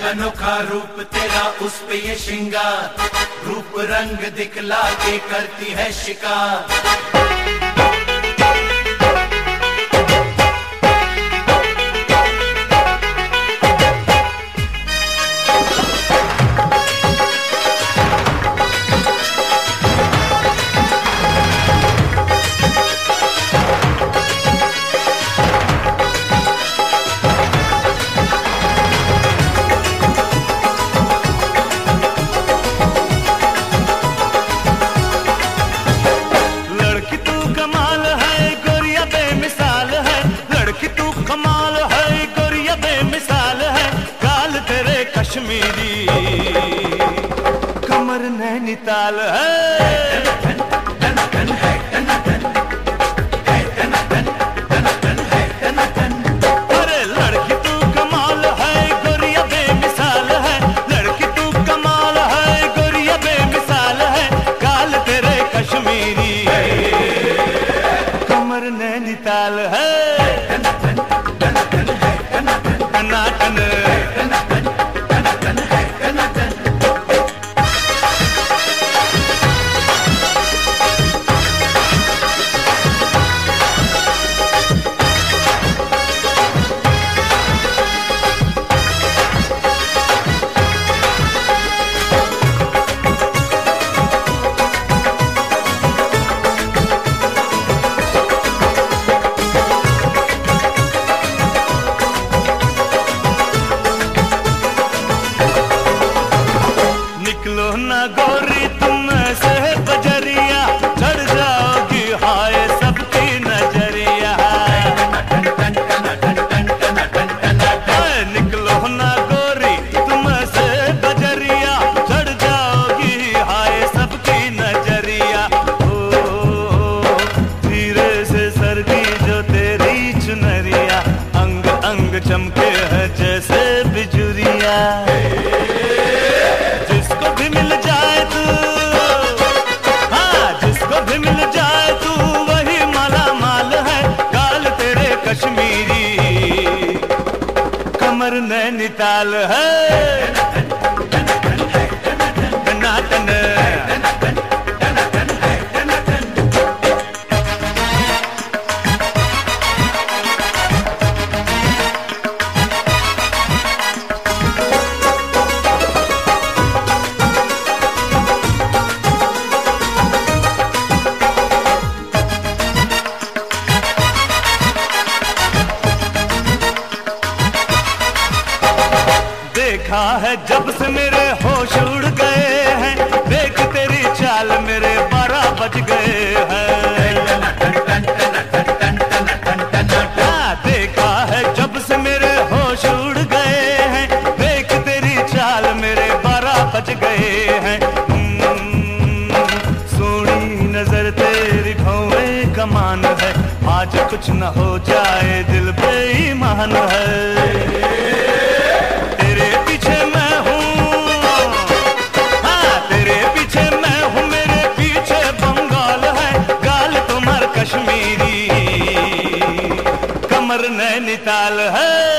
अनोखा रूप तेरा उस पे ये श्रृंगार, रूप रंग दिखला के करती है शिकार। कमर नैनीताल है, अरे लड़की तू कमाल है, गोरिया बेमिसाल है, लड़की तू कमाल है, गोरिया बेमिसाल है, काल तेरे कश्मीरी, कमर नैनीताल है, ना गोरी तुम से बजरिया, चढ़ जाओगी हाय सबकी नजरिया, निकलो ना गोरी तुम से बजरिया, चढ़ जाओगी हाय सबकी नजरिया, ओ धीरे से सरगी जो तेरी चुनरिया, अंग अंग चमके है जैसे बिजुरिया, जिसको भी मिल जाए तू, हाँ जिसको भी मिल जाए तू वही माला माल है, काल तेरे कश्मीरी, कमर नैनीताल है, टनाटन देखा है जब से मेरे होश उड़ गए हैं, देख तेरी चाल मेरे 12 बज गए हैं, देखा है जब से मेरे होश उड़ गए हैं, देख तेरी चाल मेरे 12 बज गए हैं, सोनी नजर तेरी भौवें कमान है, आज कुछ न हो जाए दिल बेईमान है, तेरे पीछे मैं हूँ, हाँ तेरे पीछे मैं हूँ, मेरे पीछे बंगाल है, गाल तुम्हार कश्मीरी, कमर नैनीताल है।